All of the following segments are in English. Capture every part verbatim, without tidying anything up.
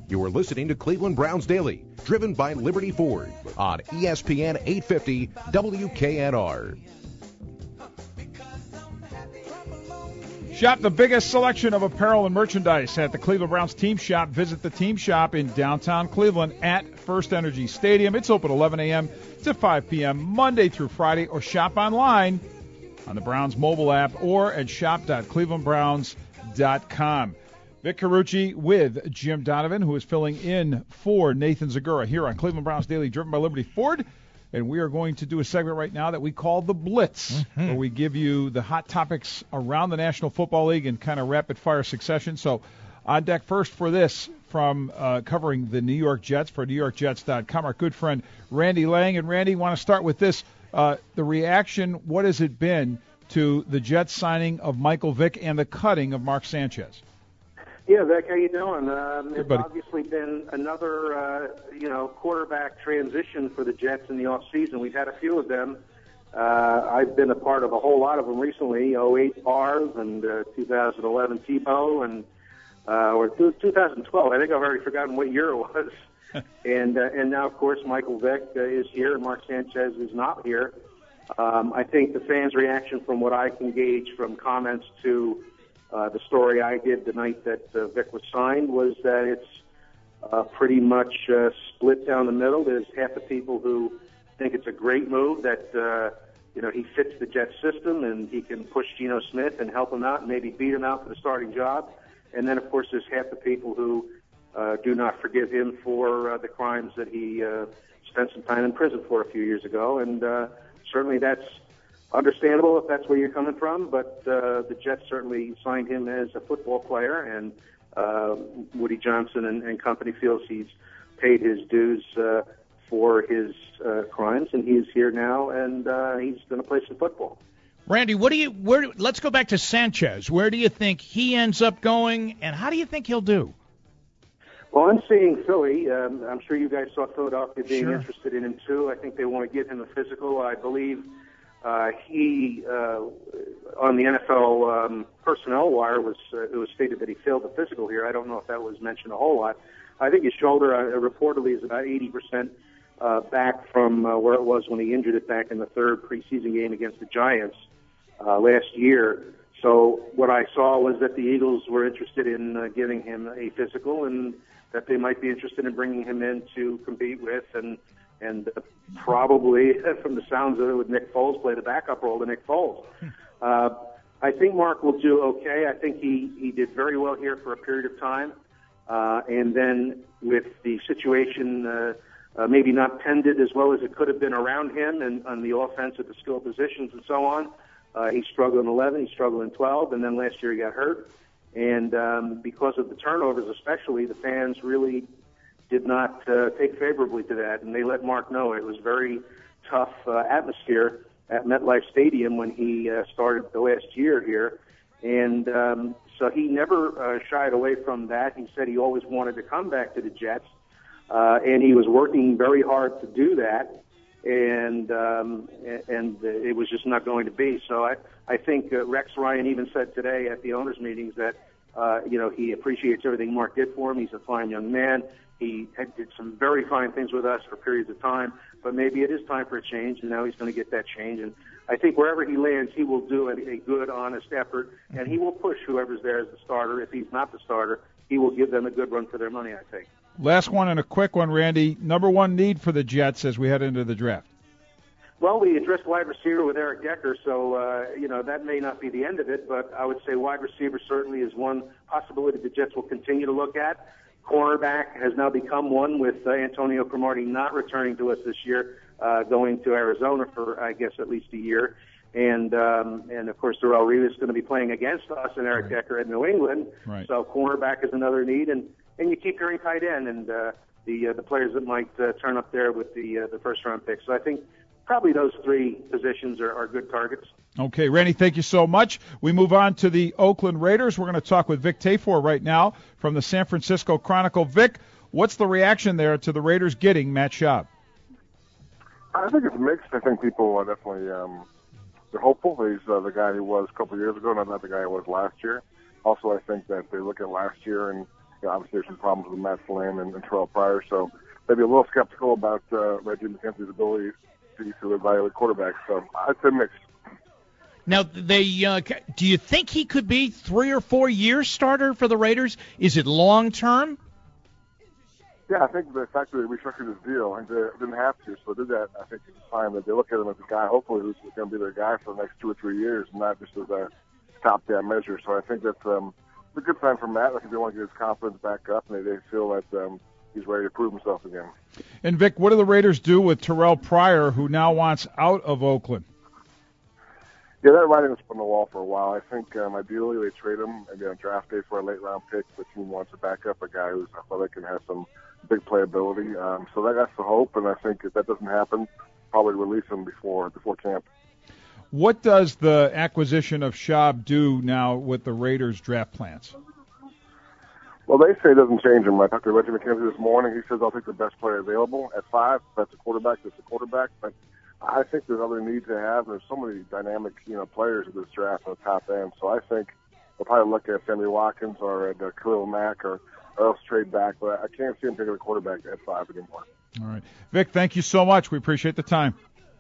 You are listening to Cleveland Browns Daily, driven by Liberty Ford on E S P N eight fifty W K N R. Shop the biggest selection of apparel and merchandise at the Cleveland Browns Team Shop. Visit the Team Shop in downtown Cleveland at First Energy Stadium. It's open eleven a.m. to five p.m. Monday through Friday, or shop online on the Browns mobile app or at shop dot cleveland browns dot com. Vic Carucci with Jim Donovan, who is filling in for Nathan Zagura here on Cleveland Browns Daily, driven by Liberty Ford. And we are going to do a segment right now that we call The Blitz, mm-hmm. where we give you the hot topics around the National Football League in kind of rapid-fire succession. So on deck first for this, from uh, covering the New York Jets for New York Jets dot com, our good friend Randy Lang. And, Randy, want to start with this. Uh, the reaction, what has it been to the Jets signing of Michael Vick and the cutting of Mark Sanchez? Yeah, Vic, how you doing? Um, it's buddy. obviously been another, uh, you know, quarterback transition for the Jets in the off season. We've had a few of them. Uh, I've been a part of a whole lot of them recently. oh eight Bars and uh, two thousand eleven Tebow and uh, or two thousand twelve. I think I've already forgotten what year it was. and uh, and now, of course, Michael Vick uh, is here, and Mark Sanchez is not here. Um, I think the fans' reaction, from what I can gauge from comments to Uh, the story I did the night that uh, Vic was signed, was that it's uh, pretty much uh, split down the middle. There's half the people who think it's a great move, that uh, you know he fits the Jets system and he can push Geno Smith and help him out and maybe beat him out for the starting job. And then, of course, there's half the people who uh, do not forgive him for uh, the crimes that he uh, spent some time in prison for a few years ago. And uh, certainly that's understandable if that's where you're coming from, but uh, the Jets certainly signed him as a football player, and uh, Woody Johnson and, and company feels he's paid his dues uh, for his uh, crimes, and he's here now, and uh, he's going to play some football. Randy, what do you? Where? Let's go back to Sanchez. Where do you think he ends up going, and how do you think he'll do? Well, I'm seeing Philly. Um, I'm sure you guys saw Philadelphia being Sure. interested in him too. I think they want to give him a physical. I believe. Uh, he, uh, on the N F L um, personnel wire, was uh, it was stated that he failed the physical here. I don't know if that was mentioned a whole lot. I think his shoulder uh, reportedly is about eighty percent uh, back from uh, where it was when he injured it back in the third preseason game against the Giants uh, last year. So what I saw was that the Eagles were interested in uh, giving him a physical, and that they might be interested in bringing him in to compete with and and uh, probably, from the sounds of it, with Nick Foles play the backup role to Nick Foles. Uh, I think Mark will do okay. I think he, he did very well here for a period of time. Uh, and then with the situation uh, uh, maybe not tended as well as it could have been around him and on the offense at the skill positions and so on, uh, he struggled in eleven, he struggled in twelve, and then last year he got hurt. And um, because of the turnovers especially, the fans really did not uh, take favorably to that, and they let Mark know it was very tough uh, atmosphere at MetLife Stadium when he uh, started the last year here. And um, so he never uh, shied away from that. He said he always wanted to come back to the Jets, uh, and he was working very hard to do that, and um, and it was just not going to be. So I, I think uh, Rex Ryan even said today at the owners' meetings that uh, you know he appreciates everything Mark did for him. He's a fine young man. He had, did some very fine things with us for periods of time, but maybe it is time for a change, and now he's going to get that change. And I think wherever he lands, he will do a, a good, honest effort, and he will push whoever's there as the starter. If he's not the starter, he will give them a good run for their money, I think. Last one and a quick one, Randy. Number one need for the Jets as we head into the draft. Well, we addressed wide receiver with Eric Decker, so, uh, you know, that may not be the end of it, but I would say wide receiver certainly is one possibility the Jets will continue to look at. Cornerback has now become one, with uh, Antonio Cromartie not returning to us this year, uh, going to Arizona for, I guess, at least a year. And, um, and of course, Darrelle Revis is going to be playing against us and Eric right. Decker at New England. Right. So cornerback is another need. And, and you keep hearing tight end and uh, the uh, the players that might uh, turn up there with the, uh, the first-round pick. So I think probably those three positions are, are good targets. Okay, Randy, thank you so much. We move on to the Oakland Raiders. We're going to talk with Vic Tafur right now from the San Francisco Chronicle. Vic, what's the reaction there to the Raiders getting Matt Schaub? I think it's mixed. I think people are definitely um, they're hopeful. He's uh, the guy he was a couple of years ago, not, not the guy he was last year. Also, I think that they look at last year and you know, obviously there's some problems with Matt Flynn and, and Terrell Pryor, so maybe a little skeptical about uh, Reggie McKenzie's ability to, to evaluate quarterbacks. So I'd say mixed. Now, they uh, do you think he could be three or four year starter for the Raiders? Is it long term? Yeah, I think the fact that they restructured his deal, and they didn't have to, so they did that. I think it's fine that they look at him as a guy, hopefully, who's going to be their guy for the next two or three years, and not just as a stopgap measure. So I think that's um, a good sign for Matt. I think they want to get his confidence back up, and they, they feel that um, he's ready to prove himself again. And Vic, what do the Raiders do with Terrell Pryor, who now wants out of Oakland? Yeah, that writing was on the wall for a while. I think um, ideally they trade him maybe on draft day for a late round pick. The team wants to back up a guy who's athletic and has some big playability. Um, so that, that's the hope, and I think if that doesn't happen, probably release him before before camp. What does the acquisition of Schaub do now with the Raiders' draft plans? Well, they say it doesn't change him. I talked to Reggie McKenzie this morning. He says, I'll take the best player available at five. If that's a quarterback, that's a quarterback. But I think there's other needs they have. There's so many dynamic, you know, players in this draft on the top end. So I think they'll probably look at Sammy Watkins or at uh, Khalil Mack or, or else trade back. But I can't see him taking a quarterback at five anymore. All right. Vic, thank you so much. We appreciate the time.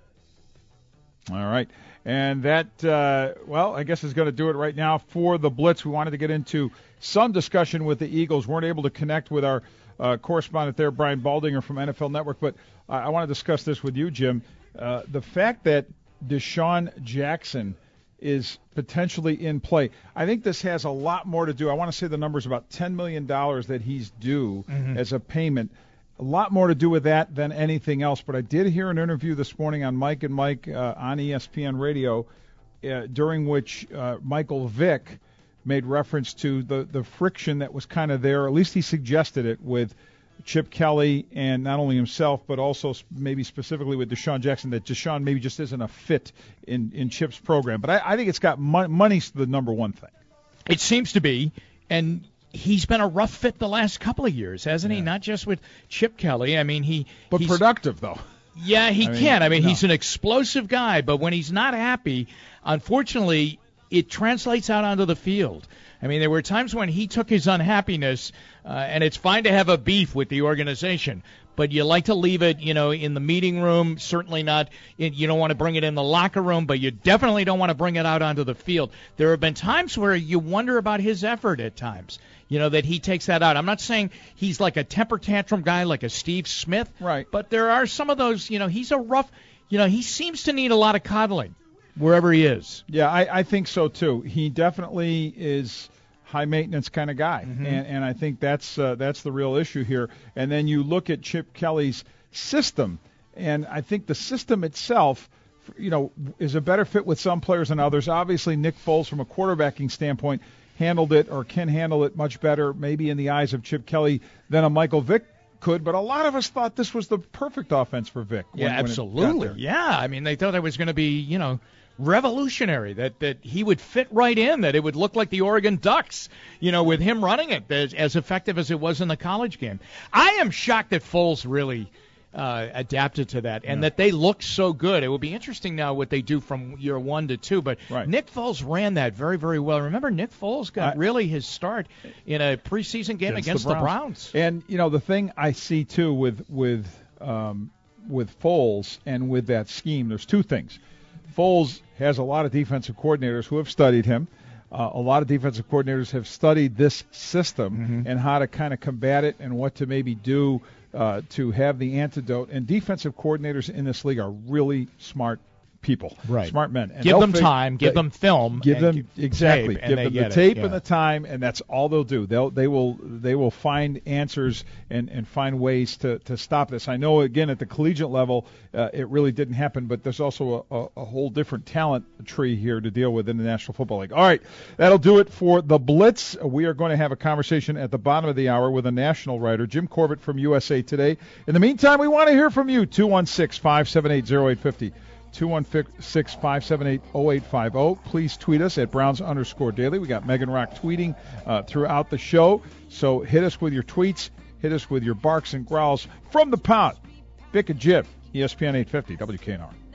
All right. And that, uh, well, I guess is going to do it right now for the Blitz. We wanted to get into some discussion with the Eagles. Weren't able to connect with our uh, correspondent there, Brian Baldinger from N F L Network. But uh, I want to discuss this with you, Jim. Uh, the fact that Deshaun Jackson is potentially in play, I think this has a lot more to do. I want to say the number is about ten million dollars that he's due mm-hmm. as a payment. A lot more to do with that than anything else. But I did hear an interview this morning on Mike and Mike uh, on E S P N Radio, uh, during which uh, Michael Vick made reference to the, the friction that was kind of there. At least he suggested it with Chip Kelly and not only himself, but also maybe specifically with Deshaun Jackson, that Deshaun maybe just isn't a fit in, in Chip's program. But I, I think it's got mon- money's the number one thing. It seems to be, and he's been a rough fit the last couple of years, hasn't yeah. he? Not just with Chip Kelly. I mean, he but he's, productive though. Yeah, he I mean, can. I mean, no. he's an explosive guy, but when he's not happy, unfortunately, it translates out onto the field. I mean, there were times when he took his unhappiness, uh, and it's fine to have a beef with the organization, but you like to leave it, you know, in the meeting room. Certainly not, in, you don't want to bring it in the locker room, but you definitely don't want to bring it out onto the field. There have been times where you wonder about his effort at times, you know, that he takes that out. I'm not saying he's like a temper tantrum guy like a Steve Smith, right? But there are some of those, you know, he's a rough, you know, he seems to need a lot of coddling wherever he is. Yeah, I, I think so too. He definitely is high maintenance kind of guy, mm-hmm. and and I think that's uh, that's the real issue here. And then you look at Chip Kelly's system, and I think the system itself, you know, is a better fit with some players than others. Obviously, Nick Foles, from a quarterbacking standpoint, handled it or can handle it much better, maybe in the eyes of Chip Kelly, than a Michael Vick could. But a lot of us thought this was the perfect offense for Vick. Yeah, when, absolutely. When yeah, I mean, they thought it was going to be, you know, revolutionary, that, that he would fit right in, that it would look like the Oregon Ducks, you know, with him running it, as, as effective as it was in the college game. I am shocked that Foles really uh, adapted to that, and yeah. that they look so good. It will be interesting now what they do from year one to two, but right. Nick Foles ran that very, very well. Remember, Nick Foles got I, really his start in a preseason game against, against the, Browns. the Browns. And, you know, the thing I see, too, with, with, um, with Foles and with that scheme, there's two things. Foles has a lot of defensive coordinators who have studied him. Uh, a lot of defensive coordinators have studied this system mm-hmm. and how to kind of combat it and what to maybe do uh, to have the antidote. And defensive coordinators in this league are really smart people, right? Smart men. And give them fig- time, give they, them film, give them give exactly, tape, give them the it. tape yeah. and the time, and that's all they'll do. They'll they will they will find answers and, and find ways to, to stop this. I know again at the collegiate level uh, it really didn't happen, but there's also a, a, a whole different talent tree here to deal with in the National Football League. All right, that'll do it for the Blitz. We are going to have a conversation at the bottom of the hour with a national writer, Jim Corbett from U S A Today. In the meantime, we want to hear from you. two one six, five seven eight, zero eight five zero. two one six, five seven eight, zero eight five zero. Please tweet us at Browns underscore daily. We got Megan Rock tweeting uh, throughout the show. So hit us with your tweets. Hit us with your barks and growls from the pound. Vic and Jib, E S P N eight fifty, W K N R.